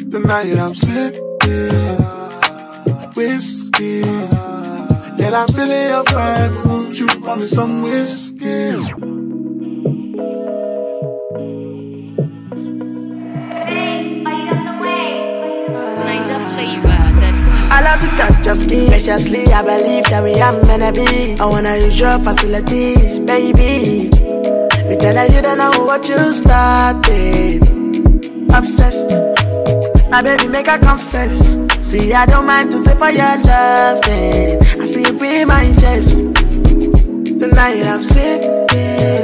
Tonight I'm sipping whiskey. And I'm feeling your vibe. Won't you pour me some whiskey? I love to touch your skin, graciously. I believe that we are meant to be. I wanna use your facilities, baby. We tell you don't know what you started. Obsessed, my baby make her confess. See, I don't mind to say for your loving. I see you be my chest. Tonight I'm sipping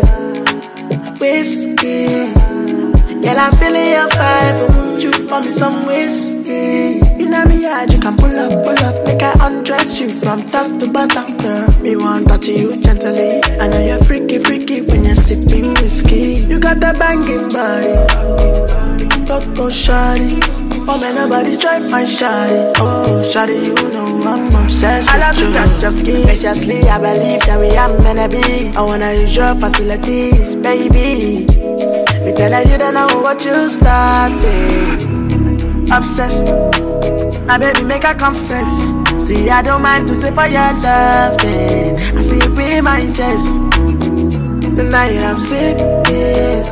whiskey. Girl, I'm feeling your vibe, but won't you pour me some whiskey? You know me hard, you can pull up, make I undress you from top to bottom, girl. Me want touch you gently. I know you're freaky when you're sipping whiskey. You got that banging body, Coco shawty. Oh man, nobody try my shawty. Oh shawty, you know I'm obsessed with you. I love to touch your skin, graciously. I believe that we are meant to be. I wanna use your facilities, baby. We tell you don't know what you started. Obsessed, my baby make her confess. See, I don't mind to say for your loving. I see you be my chest. Tonight I'm sipping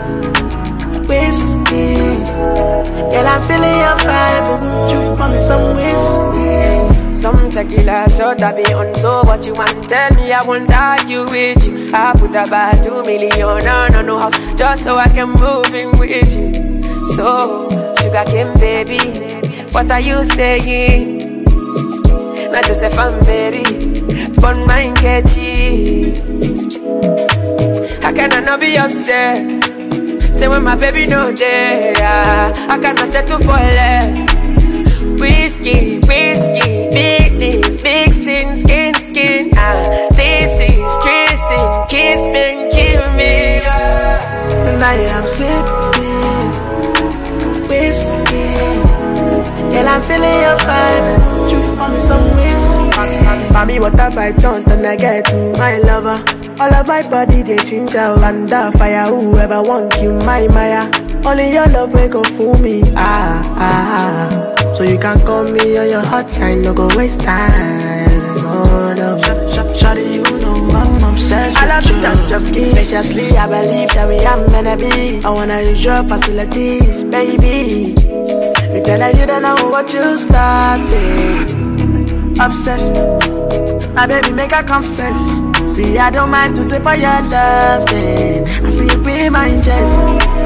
whiskey. Girl, I'm feeling your vibe, but won't you pour me some whiskey? Some tequila, so that be on so what you want. Tell me I won't argue with you. I put about 2 million on no house just so I can move in with you. So, sugar cane baby, what are you saying? Not just if I'm ready, but mine catchy. How can I not be upset? Say when my baby no there, I cannot settle for less. Whiskey, business, mixing, skin, this is stressing, kiss me, kill me. Tonight I'm sipping whiskey. Girl, I'm feeling your vibe, won't you pour me some whiskey? For me, what have I done till I get to my lover? All of my body, they change out under fire. Whoever want you, my Maya. Only your love will go fool me, So you can call me on your hotline, no go waste time. Oh no, shawty, you know I'm obsessed with you. I love to touch your skin, graciously. I believe that we are meant to be. I wanna use your facilities, baby. We tell you don't know what you started. Obsessed, my baby make her confess. See, I don't mind to say for your loving. I see you be my chest.